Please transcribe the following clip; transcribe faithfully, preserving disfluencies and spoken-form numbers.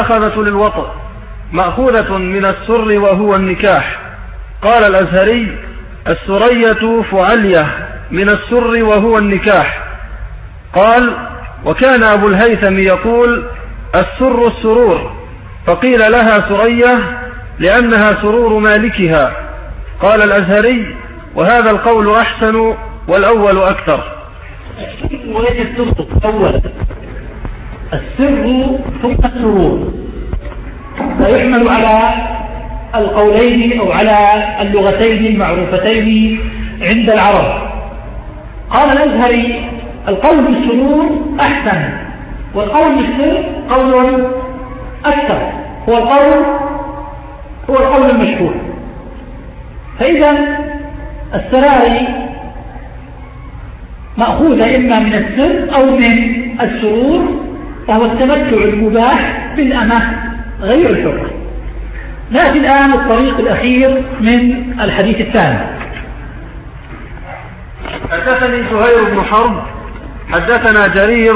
أخذة للوطء مأخوذة من السر وهو النكاح. قال الأزهري: السرية فعلية من السر وهو النكاح. قال: وكان أبو الهيثم يقول: السر السرور، فقيل لها سرية لأنها سرور مالكها. قال الأزهري: وهذا القول أحسن والأول أكثر. وليس السر أولا، السر ثم السرور، فيحمل على القولين أو على اللغتين المعروفتين عند العرب. قال الأزهري: القول بالسرور أحسن، والقول بالسر قول أكثر، هو القول هو القول المشهور. فإذا السراري مأخوذة إما من السر أو من السرور، وهو التمتع المباح بالأمة غير الحرة. نأتي الآن الطريق الأخير من الحديث الثاني. حدثني زهير بن حرب حدثنا جرير